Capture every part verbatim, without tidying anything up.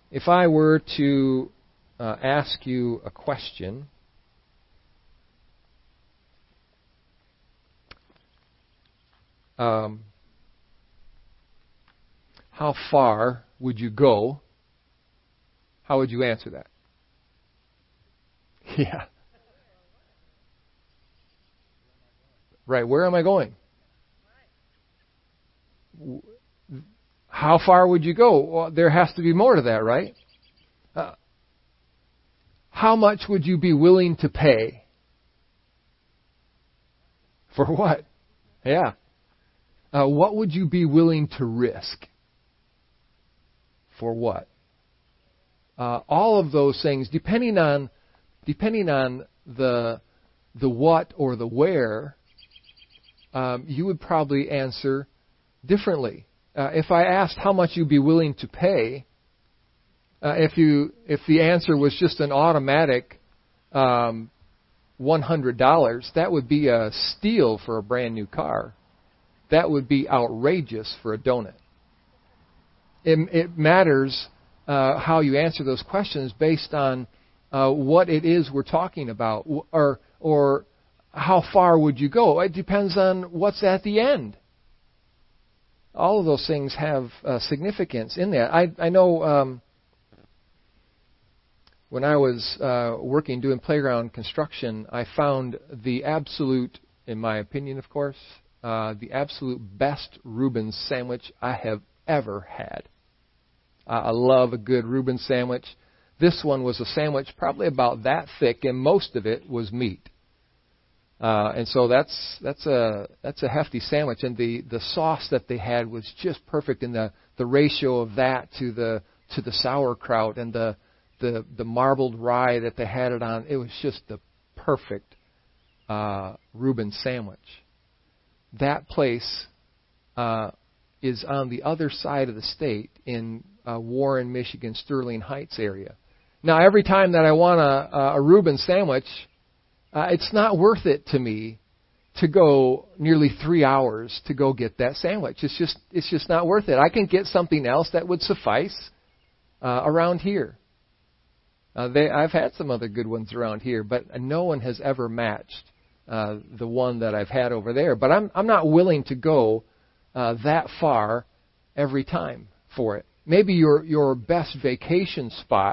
if I were to uh, ask you a question, um, how far would you go? How would you answer that? Yeah. Right, where am I going? How far would you go? Well, there has to be more to that, right? Uh, how much would you be willing to pay? For what? Yeah. Uh, what would you be willing to risk? For what? Uh, all of those things, depending on depending on the the what or the where, um, you would probably answer differently. Uh, if I asked how much you'd be willing to pay, uh, if you if the answer was just an automatic um, one hundred dollars, that would be a steal for a brand new car. That would be outrageous for a donut. It, it matters uh, how you answer those questions based on uh, what it is we're talking about, or or how far would you go? It depends on what's at the end. All of those things have uh, significance in that. I, I know um, when I was uh, working doing playground construction, I found the absolute, in my opinion, of course, uh, the absolute best Reuben sandwich I have ever had. Uh, I love a good Reuben sandwich. This one was a sandwich probably about that thick, and most of it was meat. Uh, and so that's that's a that's a hefty sandwich, and the, the sauce that they had was just perfect in the, the ratio of that to the to the sauerkraut and the the the marbled rye that they had it on. It was just the perfect uh, Reuben sandwich. That place uh, is on the other side of the state in uh, Warren, Michigan, Sterling Heights area. Now, every time that I want a, a Reuben sandwich, Uh, it's not worth it to me to go nearly three hours to go get that sandwich. It's just it's just not worth it. I can get something else that would suffice uh, around here. Uh, they, I've had some other good ones around here, but no one has ever matched uh, the one that I've had over there. But I'm I'm not willing to go uh, that far every time for it. Maybe your your best vacation spot.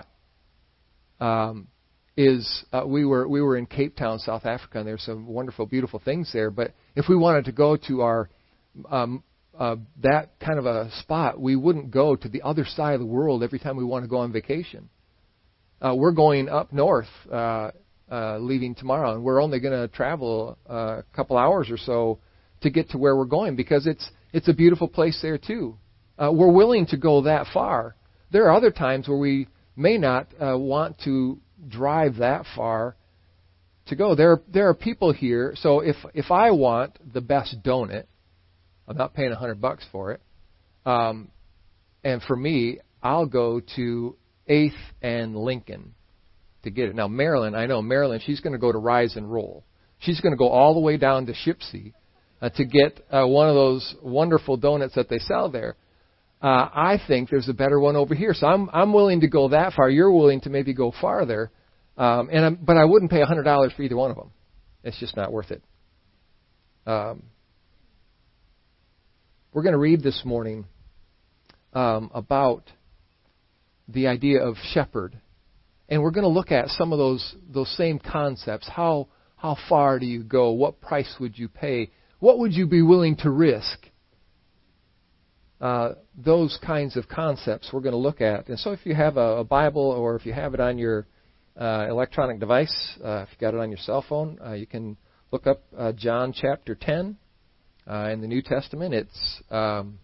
Um, Is uh, we were we were in Cape Town, South Africa, and there's some wonderful, beautiful things there. But if we wanted to go to our um, uh, that kind of a spot, we wouldn't go to the other side of the world every time we want to go on vacation. Uh, we're going up north, uh, uh, leaving tomorrow, and we're only going to travel uh, a couple hours or so to get to where we're going because it's it's a beautiful place there too. Uh, we're willing to go that far. There are other times where we may not uh, want to drive that far to go. There, there are people here. So if if I want the best donut, I'm not paying a hundred bucks for it. Um, and for me, I'll go to Eighth and Lincoln to get it. Now Marilyn, I know Marilyn. She's going to go to Rise and Roll. She's going to go all the way down to Shipsy uh, to get uh, one of those wonderful donuts that they sell there. Uh, I think there's a better one over here, so I'm I'm willing to go that far. You're willing to maybe go farther, um, and I'm, but I wouldn't pay a hundred dollars for either one of them. It's just not worth it. Um, we're going to read this morning um, about the idea of shepherd, and we're going to look at some of those those same concepts. How how far do you go? What price would you pay? What would you be willing to risk? Uh, those kinds of concepts we're going to look at. And so if you have a, a Bible or if you have it on your uh, electronic device, uh, if you've got it on your cell phone, uh, you can look up uh, John chapter ten uh, in the New Testament. It's um,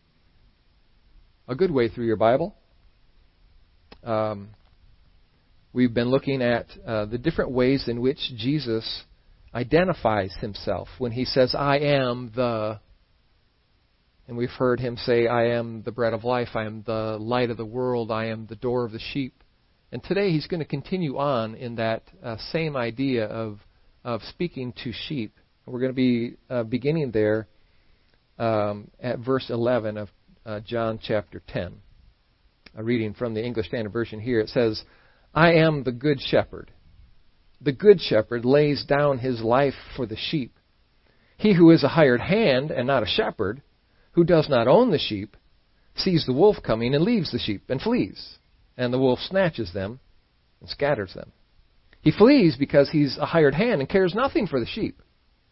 a good way through your Bible. Um, we've been looking at uh, the different ways in which Jesus identifies himself when he says, I am the... And we've heard him say, I am the bread of life, I am the light of the world, I am the door of the sheep. And today he's going to continue on in that uh, same idea of of speaking to sheep. We're going to be uh, beginning there um, at verse eleven of uh, John chapter ten. a reading from the English Standard Version here. It says, I am the good shepherd. The good shepherd lays down his life for the sheep. He who is a hired hand and not a shepherd, who does not own the sheep, sees the wolf coming and leaves the sheep and flees. And the wolf snatches them and scatters them. He flees because he's a hired hand and cares nothing for the sheep.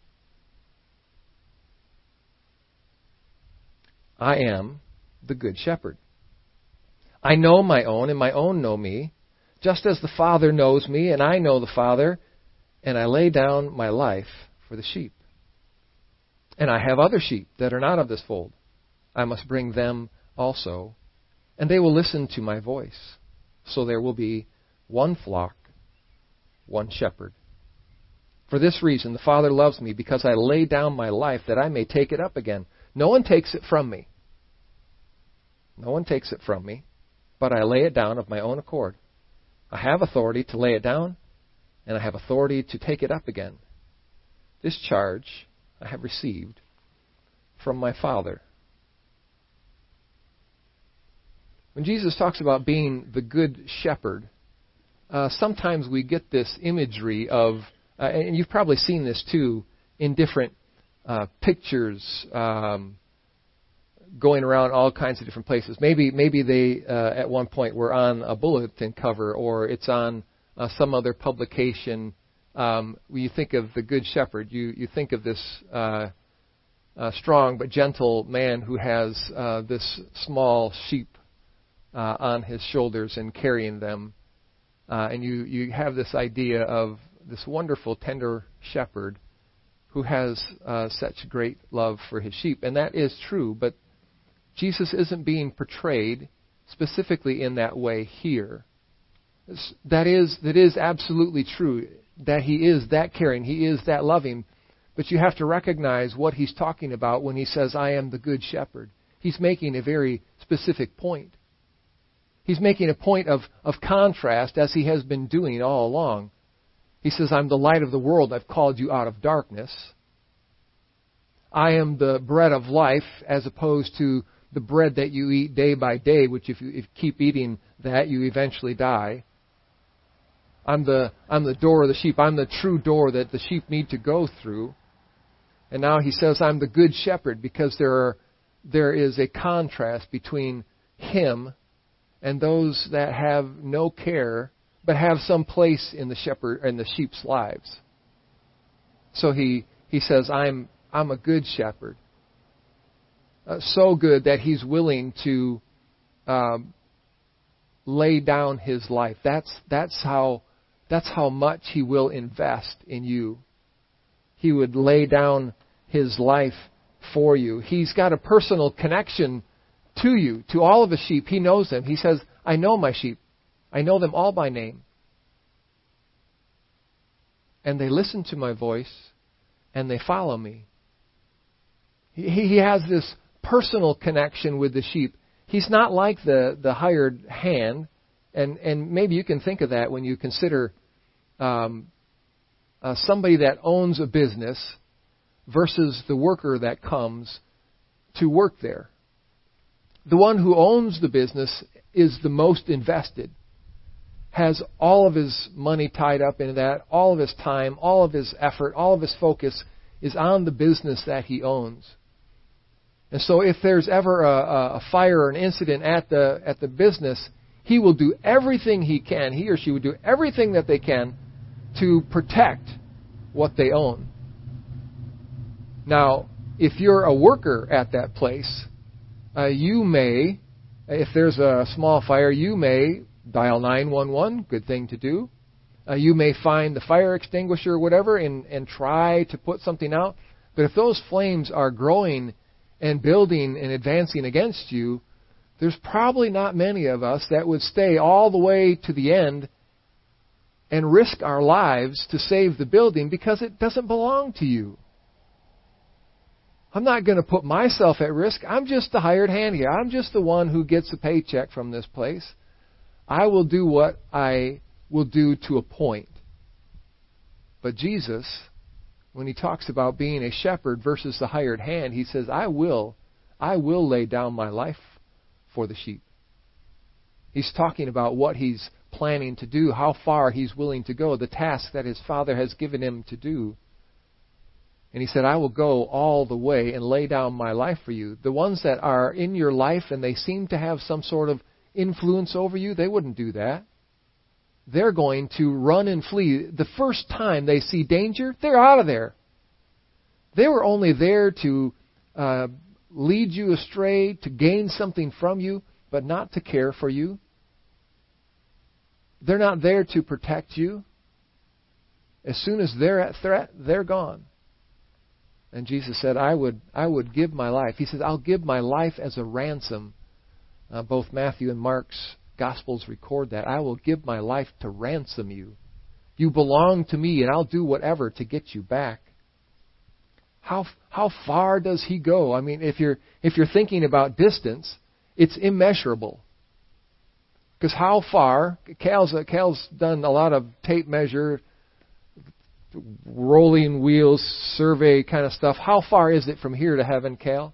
I am the good shepherd. I know my own, and my own know me, just as the Father knows me, and I know the Father, and I lay down my life for the sheep. And I have other sheep that are not of this fold. I must bring them also, and they will listen to my voice. So there will be one flock, one shepherd. For this reason, the Father loves me, because I lay down my life that I may take it up again. No one takes it from me. No one takes it from me, but I lay it down of my own accord. I have authority to lay it down, and I have authority to take it up again. This charge I have received from my Father. When Jesus talks about being the good shepherd, uh, sometimes we get this imagery of, uh, and you've probably seen this too, in different uh, pictures um, going around all kinds of different places. Maybe maybe they uh, at one point were on a bulletin cover, or it's on uh, some other publication. Um, when you think of the Good Shepherd, you, you think of this uh, uh, strong but gentle man who has uh, this small sheep uh, on his shoulders and carrying them. Uh, and you, you have this idea of this wonderful, tender shepherd who has uh, such great love for his sheep. And that is true, but Jesus isn't being portrayed specifically in that way here. That is, that is absolutely true, that he is that caring, he is that loving. But you have to recognize what he's talking about when he says, I am the good shepherd. He's making a very specific point. He's making a point of, of contrast, as he has been doing all along. He says, I'm the light of the world. I've called you out of darkness. I am the bread of life, as opposed to the bread that you eat day by day, which if you, if you keep eating that, you eventually die. I'm the, I'm the door of the sheep. I'm the true door that the sheep need to go through. And now he says, I'm the good shepherd, because there are, there is a contrast between him and those that have no care, but have some place in the shepherd in the sheep's lives. So he he says, I'm I'm a good shepherd. Uh, so good that he's willing to um, lay down his life. That's that's how that's how much he will invest in you. He would lay down his life for you. He's got a personal connection to you, to all of the sheep. He knows them. He says, I know my sheep. I know them all by name. And they listen to my voice, and they follow me. He, he has this personal connection with the sheep. He's not like the, the hired hand, and, and maybe you can think of that when you consider um, uh, somebody that owns a business versus the worker that comes to work there. The one who owns the business is the most invested, has all of his money tied up in that, all of his time, all of his effort, all of his focus is on the business that he owns. And so if there's ever a, a fire or an incident at the at the business, he will do everything he can, he or she would do everything that they can to protect what they own. Now, if you're a worker at that place, Uh, you may, if there's a small fire, you may dial nine one one, good thing to do. Uh, you may find the fire extinguisher or whatever and, and try to put something out. But if those flames are growing and building and advancing against you, there's probably not many of us that would stay all the way to the end and risk our lives to save the building, because it doesn't belong to you. I'm not going to put myself at risk. I'm just the hired hand here. I'm just the one who gets a paycheck from this place. I will do what I will do to a point. But Jesus, when he talks about being a shepherd versus the hired hand, he says, I will, I will lay down my life for the sheep. He's talking about what he's planning to do, how far he's willing to go, the task that his Father has given him to do. And he said, I will go all the way and lay down my life for you. The ones that are in your life and they seem to have some sort of influence over you, they wouldn't do that. They're going to run and flee. The first time they see danger, they're out of there. They were only there to uh, lead you astray, to gain something from you, but not to care for you. They're not there to protect you. As soon as they're at threat, they're gone. And Jesus said, I would I would give my life. He says, I'll give my life as a ransom. Uh, both Matthew and Mark's Gospels record that. I will give my life to ransom you. You belong to me, and I'll do whatever to get you back. How how far does he go? I mean, if you're if you're thinking about distance, it's immeasurable. Because how far? Cal's Cal's done a lot of tape measure, rolling wheels, survey kind of stuff. How far is it from here to heaven, Cal?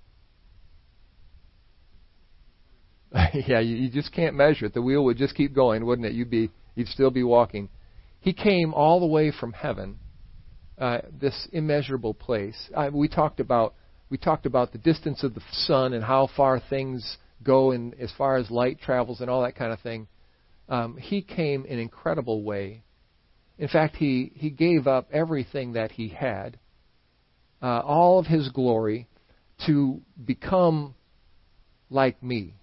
yeah, you, you just can't measure it. The wheel would just keep going, wouldn't it? You'd be you'd still be walking. He came all the way from heaven. Uh, this immeasurable place. Uh, we talked about we talked about the distance of the sun and how far things go, in as far as light travels and all that kind of thing. Um, he came in an incredible way. In fact, he he gave up everything that he had, uh, all of his glory, to become like me.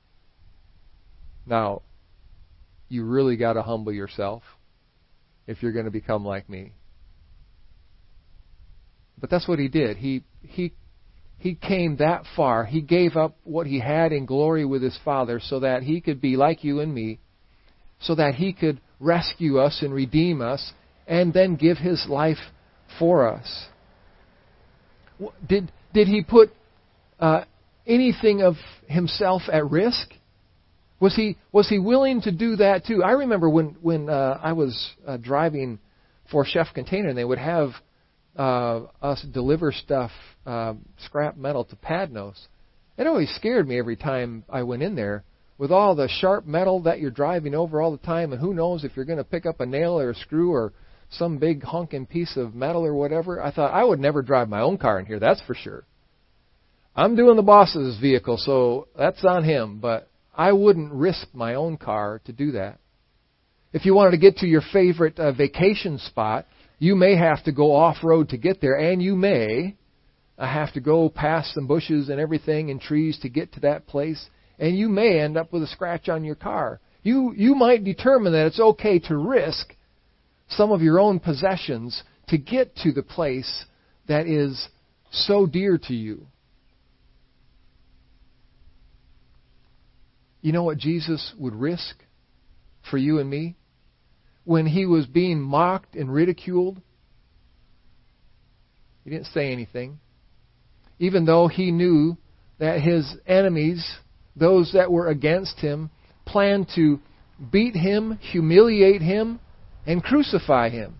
Now, you really got to humble yourself if you're going to become like me. But that's what he did. He he he came that far. He gave up what he had in glory with his Father so that he could be like you and me, so that he could rescue us and redeem us, and then give his life for us. Did did he put uh, anything of himself at risk? Was he was he willing to do that too? I remember when when uh, I was uh, driving for Chef Container, and they would have uh, us deliver stuff, uh, scrap metal to Padnos. It always scared me every time I went in there, with all the sharp metal that you're driving over all the time, and who knows if you're going to pick up a nail or a screw or some big honking piece of metal or whatever. I thought I would never drive my own car in here, that's for sure. I'm doing the boss's vehicle, so that's on him, but I wouldn't risk my own car to do that. If you wanted to get to your favorite uh, vacation spot, you may have to go off-road to get there, and you may uh, have to go past some bushes and everything and trees to get to that place, and you may end up with a scratch on your car. You you might determine that it's okay to risk some of your own possessions to get to the place that is so dear to you. You know what Jesus would risk for you and me? When he was being mocked and ridiculed, he didn't say anything. Even though he knew that his enemies, those that were against him, planned to beat him, humiliate him, and crucify him.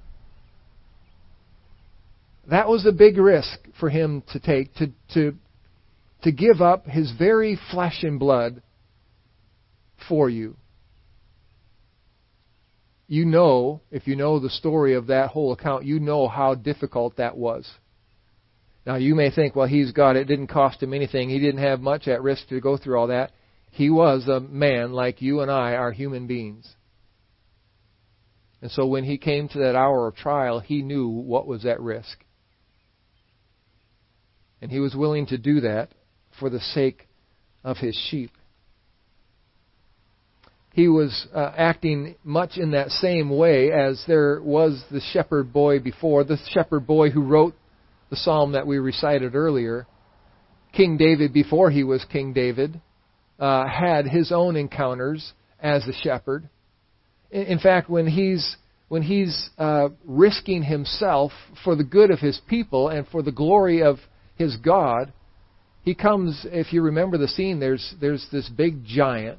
That was a big risk for him to take, to, to, to give up his very flesh and blood for you. You know, if you know the story of that whole account, you know how difficult that was. Now, you may think, well, he's got it. It didn't cost him anything. He didn't have much at risk to go through all that. He was a man like you and I are human beings. And so when he came to that hour of trial, he knew what was at risk. And he was willing to do that for the sake of his sheep. He was uh, acting much in that same way as there was the shepherd boy before, the shepherd boy who wrote the psalm that we recited earlier. King David, before he was King David, uh, had his own encounters as a shepherd. In, in fact, when he's when he's uh, risking himself for the good of his people and for the glory of his God, he comes, if you remember the scene, there's there's this big giant.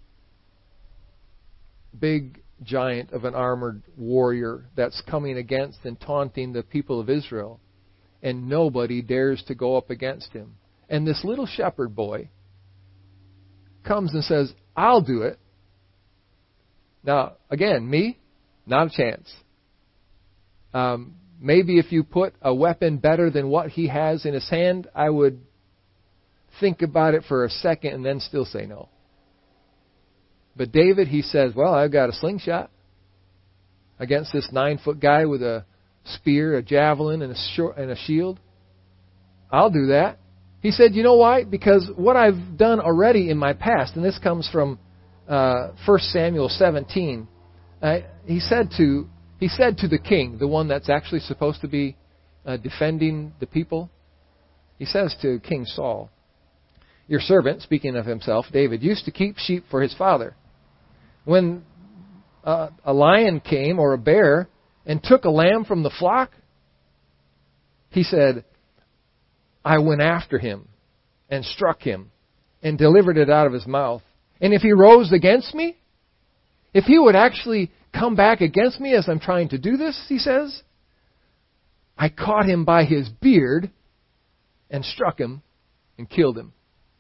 big giant of an armored warrior that's coming against and taunting the people of Israel. And nobody dares to go up against him. And this little shepherd boy comes and says, I'll do it. Now, again, me, not a chance. Um, maybe if you put a weapon better than what he has in his hand, I would think about it for a second and then still say no. But David, he says, well, I've got a slingshot against this nine-foot guy with a spear, a javelin, and a, short, and a shield. I'll do that. He said, you know why? Because what I've done already in my past, and this comes from uh, First Samuel seventeen, uh, he said to he said to the king, the one that's actually supposed to be uh, defending the people, he says to King Saul, your servant, speaking of himself, David, used to keep sheep for his father. When uh, a lion came or a bear and took a lamb from the flock, he said, I went after him and struck him and delivered it out of his mouth. And if he rose against me, if he would actually come back against me as I'm trying to do this, he says, I caught him by his beard and struck him and killed him.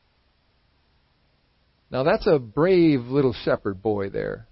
Now that's a brave little shepherd boy there.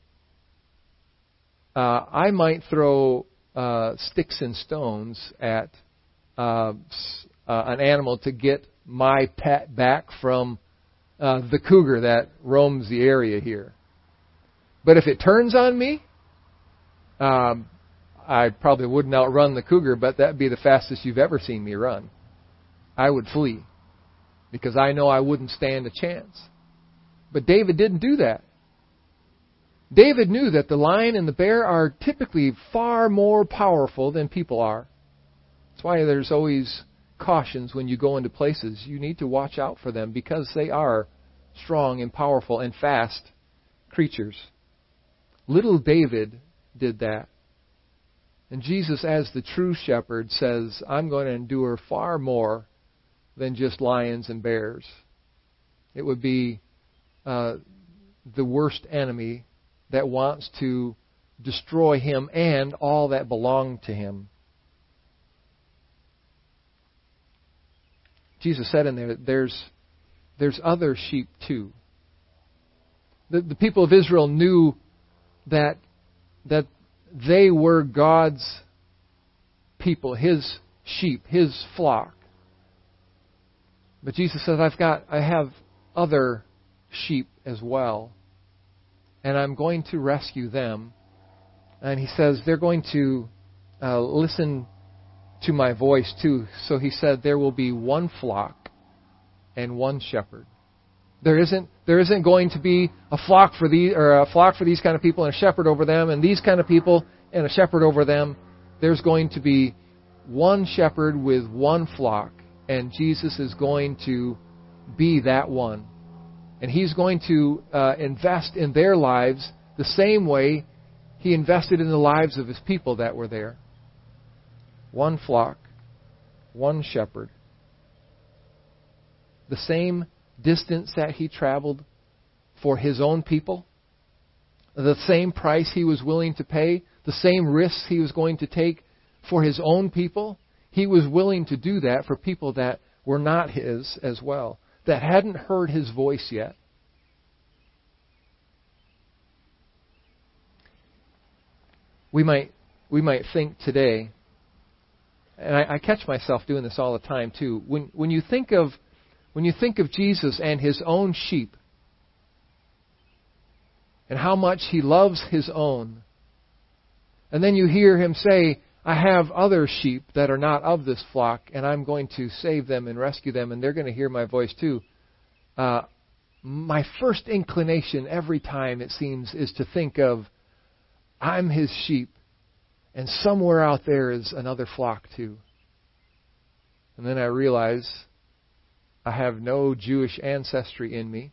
Uh, I might throw uh, sticks and stones at uh, uh, an animal to get my pet back from uh, the cougar that roams the area here. But if it turns on me, um, I probably wouldn't outrun the cougar, but that'd be the fastest you've ever seen me run. I would flee because I know I wouldn't stand a chance. But David didn't do that. David knew that the lion and the bear are typically far more powerful than people are. That's why there's always cautions when you go into places. You need to watch out for them because they are strong and powerful and fast creatures. Little David did that. And Jesus, as the true shepherd, says, I'm going to endure far more than just lions and bears. It would be uh, the worst enemy that wants to destroy him and all that belong to him. Jesus said in there, there's, there's other sheep too. The, the people of Israel knew that, that they were God's people, His sheep, His flock. But Jesus says, I've got, I have other sheep as well. And I'm going to rescue them. And He says, they're going to uh, listen to my voice too. So He said, there will be one flock and one shepherd. There isn't there isn't going to be a flock for these or a flock for these kind of people and a shepherd over them, and these kind of people and a shepherd over them. There's going to be one shepherd with one flock, and Jesus is going to be that one. And He's going to uh, invest in their lives the same way He invested in the lives of His people that were there. One flock, one shepherd. The same distance that He traveled for His own people, the same price He was willing to pay, the same risks He was going to take for His own people, He was willing to do that for people that were not His as well, that hadn't heard His voice yet. We might we might think today, and I, I catch myself doing this all the time too, when when you think of When you think of Jesus and His own sheep and how much He loves His own, and then you hear Him say, I have other sheep that are not of this flock, and I'm going to save them and rescue them, and they're going to hear my voice too. Uh, my first inclination every time, it seems, is to think of, I'm His sheep, and somewhere out there is another flock too. And then I realize I have no Jewish ancestry in me.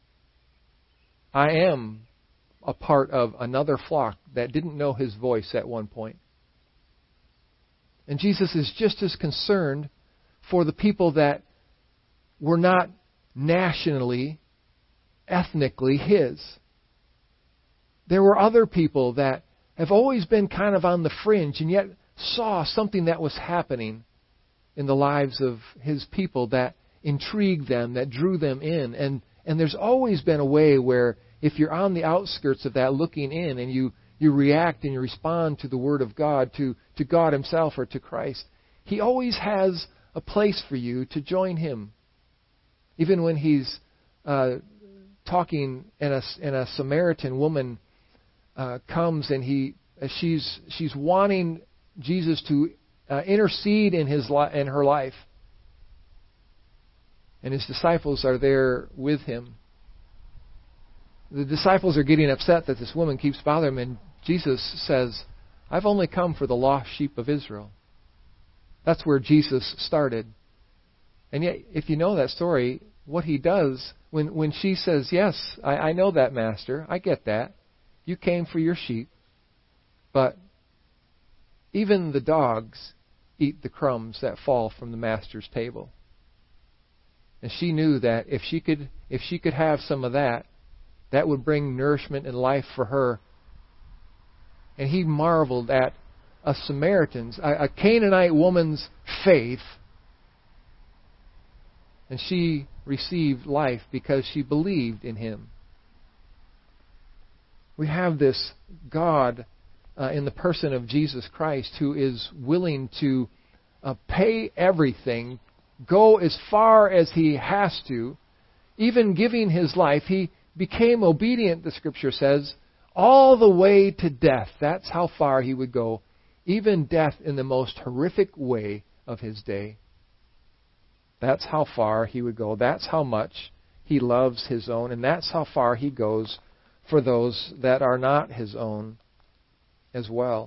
I am a part of another flock that didn't know His voice at one point. And Jesus is just as concerned for the people that were not nationally, ethnically His. There were other people that have always been kind of on the fringe and yet saw something that was happening in the lives of His people that intrigued them, that drew them in, and, And there's always been a way where if you're on the outskirts of that looking in and you, you react and you respond to the Word of God, to, to God Himself or to Christ, He always has a place for you to join Him. Even when He's uh, talking and a, and a Samaritan woman uh, comes and he she's she's wanting Jesus to uh, intercede in his li- in her life. And His disciples are there with Him. The disciples are getting upset that this woman keeps bothering Him, and Jesus says, I've only come for the lost sheep of Israel. That's where Jesus started. And yet, if you know that story, what He does, when, when she says, yes, I, I know that, Master, I get that. You came for your sheep. But even the dogs eat the crumbs that fall from the Master's table. And she knew that if she could if she could have some of that, that would bring nourishment and life for her. And He marveled at a Samaritan's, a, a Canaanite woman's faith. And she received life because she believed in Him. We have this God uh, in the person of Jesus Christ who is willing to uh, pay everything, go as far as He has to, even giving His life. He became obedient, the Scripture says, all the way to death. That's how far He would go, even death in the most horrific way of His day. That's how far He would go. That's how much He loves His own, and that's how far He goes for those that are not His own as well.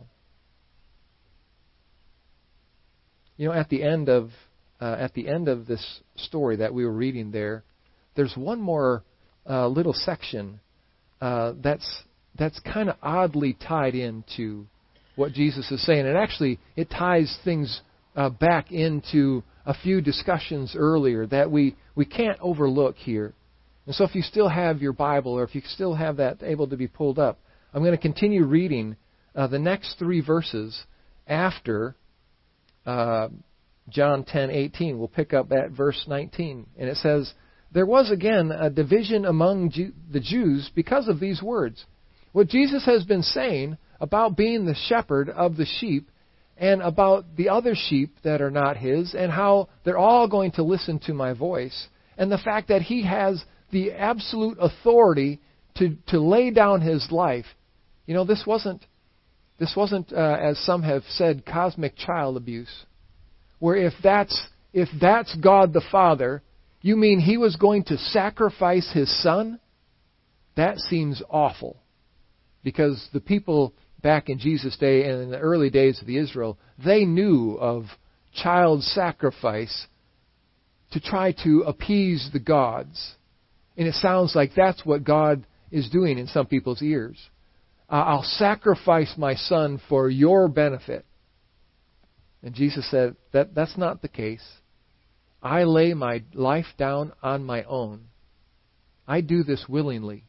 You know, at the end of uh, at the end of this story that we were reading there, there's one more uh, little section uh, that's that's kind of oddly tied into what Jesus is saying, and actually it ties things uh, back into a few discussions earlier that we, we can't overlook here. And so if you still have your Bible, or if you still have that able to be pulled up, I'm going to continue reading uh, the next three verses after uh, John ten eighteen. We'll pick up at verse nineteen. And it says, there was again a division among Jew- the Jews because of these words. What Jesus has been saying about being the shepherd of the sheep and about the other sheep that are not His, and how they're all going to listen to my voice, and the fact that He has the absolute authority to, to lay down His life. You know, this wasn't, this wasn't uh, as some have said, cosmic child abuse, where if that's, if that's God the Father, you mean He was going to sacrifice His Son? That seems awful. Because the people back in Jesus' day and in the early days of the Israel, they knew of child sacrifice to try to appease the gods. And it sounds like that's what God is doing in some people's ears. Uh, I'll sacrifice my son for your benefit. And Jesus said, that that's not the case. I lay my life down on my own. I do this willingly.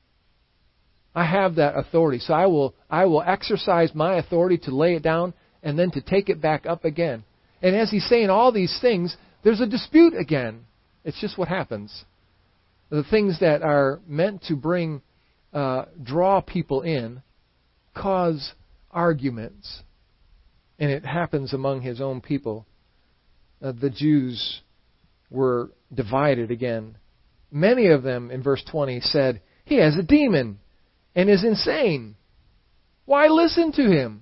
I have that authority, so I will I will exercise my authority to lay it down and then to take it back up again. And as He's saying all these things, there's a dispute again. It's just what happens. The things that are meant to bring, uh, draw people in, cause arguments. And it happens among His own people. Uh, the Jews were divided again. Many of them, in verse twenty, said, He has a demon and is insane. Why listen to Him?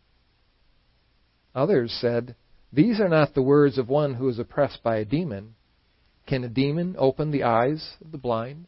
Others said, These are not the words of one who is oppressed by a demon. Can a demon open the eyes of the blind?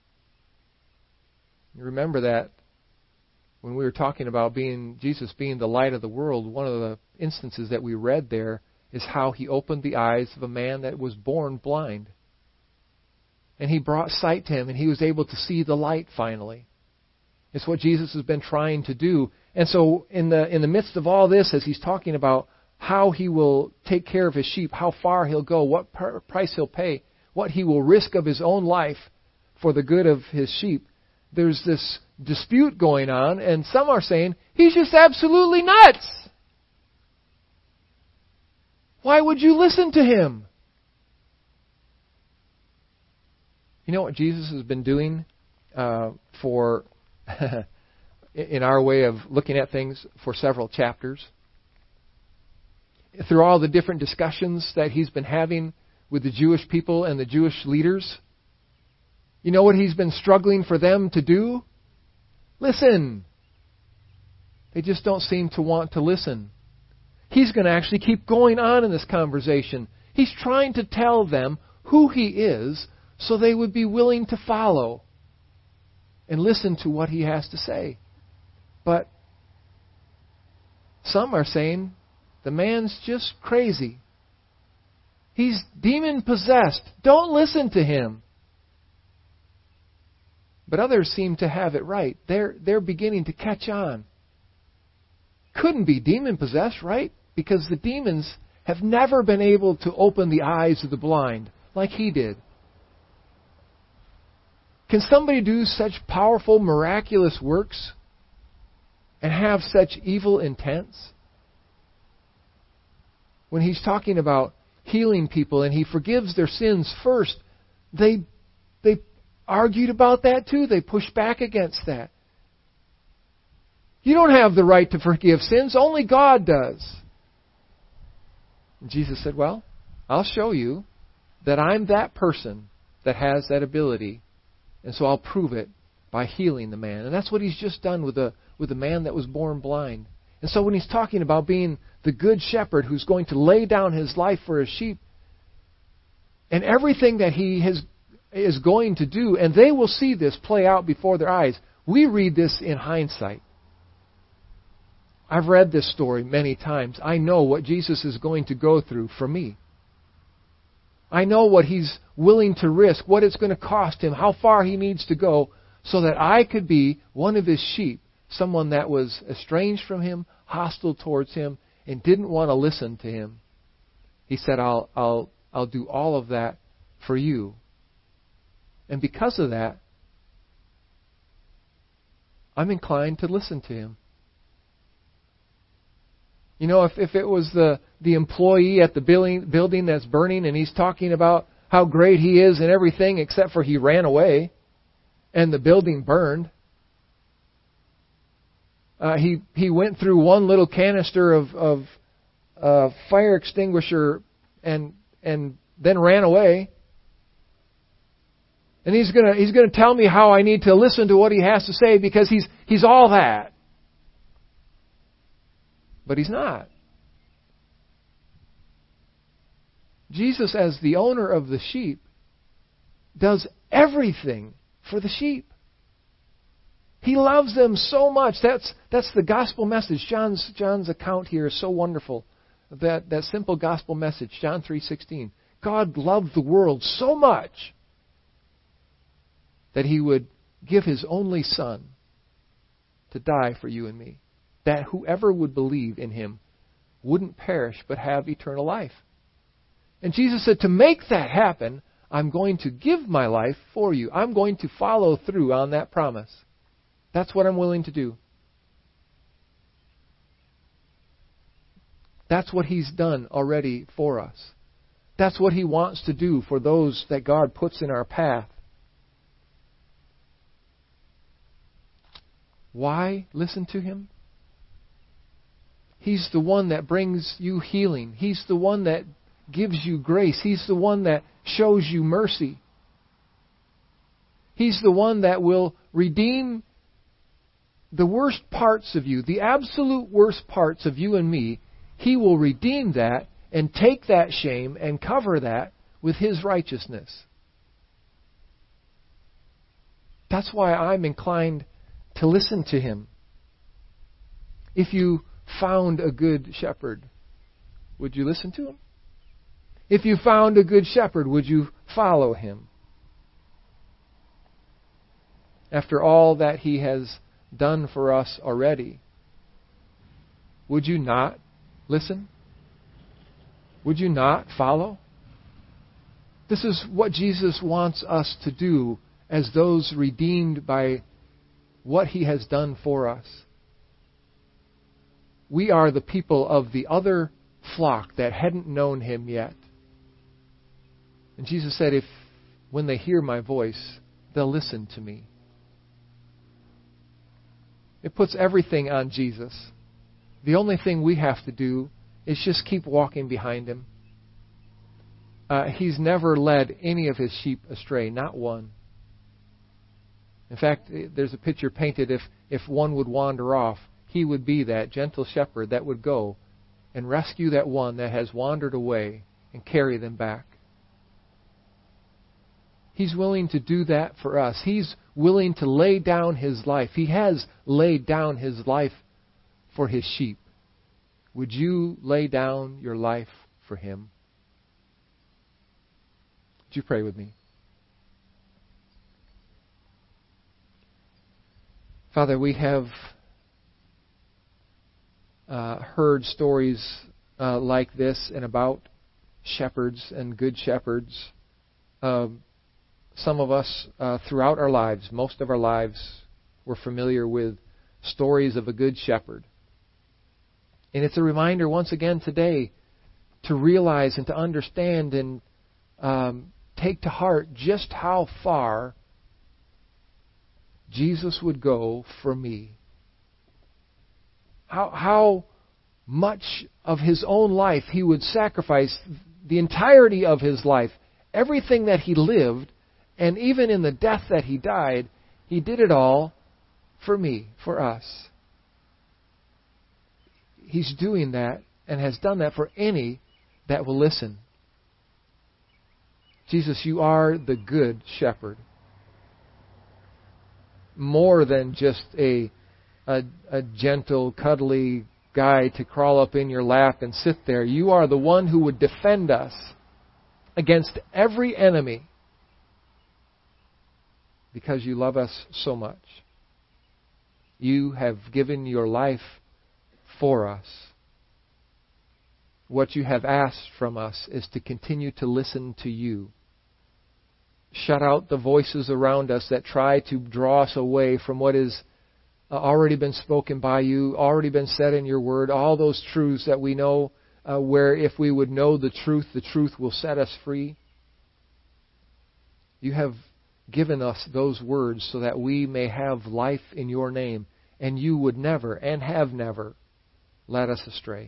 You remember that when we were talking about being Jesus being the light of the world, one of the instances that we read there is how He opened the eyes of a man that was born blind. And He brought sight to him, and he was able to see the light finally. It's what Jesus has been trying to do. And so in the in the midst of all this, as He's talking about how He will take care of His sheep, how far He'll go, what pr- price He'll pay, what He will risk of His own life for the good of His sheep, there's this dispute going on, and some are saying, He's just absolutely nuts. Why would you listen to Him? You know what Jesus has been doing uh, for, in our way of looking at things, for several chapters? Through all the different discussions that He's been having with the Jewish people and the Jewish leaders, you know what He's been struggling for them to do? Listen. They just don't seem to want to listen. He's going to actually keep going on in this conversation. He's trying to tell them who He is so they would be willing to follow and listen to what He has to say. But some are saying, the man's just crazy. He's demon-possessed. Don't listen to him. But others seem to have it right. They're, they're beginning to catch on. Couldn't be demon-possessed, right? Because the demons have never been able to open the eyes of the blind like He did. Can somebody do such powerful, miraculous works and have such evil intents? When He's talking about healing people and He forgives their sins first, they they argued about that too. They pushed back against that. You don't have the right to forgive sins. Only God does. And Jesus said, well, I'll show you that I'm that person that has that ability. And so I'll prove it by healing the man. And that's what He's just done with the with the man that was born blind. And so when He's talking about being the good shepherd who's going to lay down His life for His sheep, and everything that He has is going to do, and they will see this play out before their eyes. We read this in hindsight. I've read this story many times. I know what Jesus is going to go through for me. I know what He's willing to risk, what it's going to cost Him, how far He needs to go, so that I could be one of His sheep, someone that was estranged from Him, hostile towards Him, and didn't want to listen to Him. He said, I'll, I'll, I'll do all of that for you. And because of that, I'm inclined to listen to Him. You know, if, if it was the, the employee at the building, building that's burning and he's talking about how great he is and everything except for he ran away and the building burned. Uh, he, he went through one little canister of, of uh, fire extinguisher and and then ran away. And he's gonna he's gonna tell me how I need to listen to what he has to say because he's he's all that. But He's not. Jesus, as the owner of the sheep, does everything for the sheep. He loves them so much. That's that's the gospel message. John's John's account here is so wonderful. That that simple gospel message, John three sixteen. God loved the world so much that He would give His only Son to die for you and me, that whoever would believe in Him wouldn't perish but have eternal life. And Jesus said, to make that happen, I'm going to give my life for you. I'm going to follow through on that promise. That's what I'm willing to do. That's what He's done already for us. That's what He wants to do for those that God puts in our path. Why listen to Him? He's the one that brings you healing. He's the one that gives you grace. He's the one that shows you mercy. He's the one that will redeem the worst parts of you, the absolute worst parts of you and me. He will redeem that and take that shame and cover that with His righteousness. That's why I'm inclined to listen to Him. If you found a good shepherd, would you listen to him? If you found a good shepherd, would you follow him? After all that He has done for us already, would you not listen? Would you not follow? This is what Jesus wants us to do as those redeemed by what He has done for us. We are the people of the other flock that hadn't known Him yet. And Jesus said, if when they hear my voice, they'll listen to me. It puts everything on Jesus. The only thing we have to do is just keep walking behind Him. Uh, he's never led any of His sheep astray, not one. In fact, there's a picture painted, if, if one would wander off, He would be that gentle shepherd that would go and rescue that one that has wandered away and carry them back. He's willing to do that for us. He's willing to lay down His life. He has laid down His life for His sheep. Would you lay down your life for Him? Would you pray with me? Father, we have uh, heard stories uh, like this and about shepherds and good shepherds. Uh, some of us, uh, throughout our lives, most of our lives, we're familiar with stories of a good shepherd. And it's a reminder once again today to realize and to understand and um, take to heart just how far Jesus would go for me. How, how much of His own life He would sacrifice, the entirety of His life, everything that He lived, and even in the death that He died, He did it all for me, for us. He's doing that and has done that for any that will listen. Jesus, You are the good shepherd. More than just a, a, a gentle, cuddly guy to crawl up in your lap and sit there. You are the one who would defend us against every enemy because You love us so much. You have given Your life for us. What You have asked from us is to continue to listen to You. Shut out the voices around us that try to draw us away from what has already been spoken by You, already been said in Your Word, all those truths that we know, uh, where if we would know the truth, the truth will set us free. You have given us those words so that we may have life in Your name, and You would never and have never led us astray.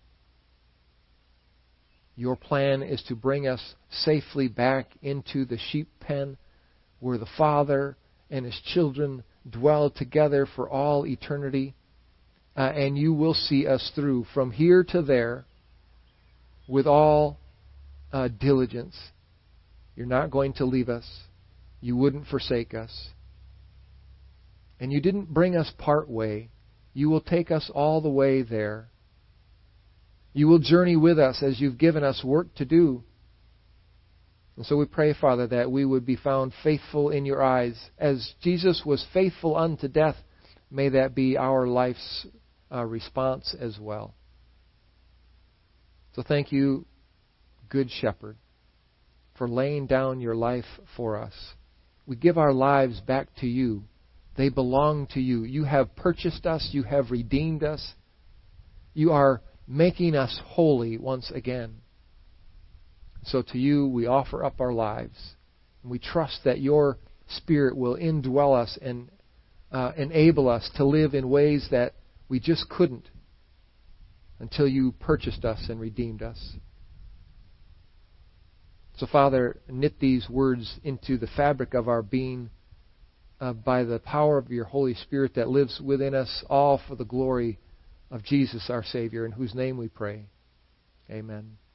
Your plan is to bring us safely back into the sheep pen where the Father and His children dwell together for all eternity. Uh, and You will see us through from here to there with all uh, diligence. You're not going to leave us. You wouldn't forsake us. And You didn't bring us part way. You will take us all the way there. You will journey with us as You've given us work to do. And so we pray, Father, that we would be found faithful in Your eyes. As Jesus was faithful unto death, may that be our life's uh, response as well. So thank You, Good Shepherd, for laying down Your life for us. We give our lives back to You. They belong to You. You have purchased us. You have redeemed us. You are making us holy once again. So to You we offer up our lives. And we trust that Your Spirit will indwell us and uh, enable us to live in ways that we just couldn't until You purchased us and redeemed us. So Father, knit these words into the fabric of our being uh, by the power of Your Holy Spirit that lives within us, all for the glory of Jesus our Savior, in whose name we pray. Amen.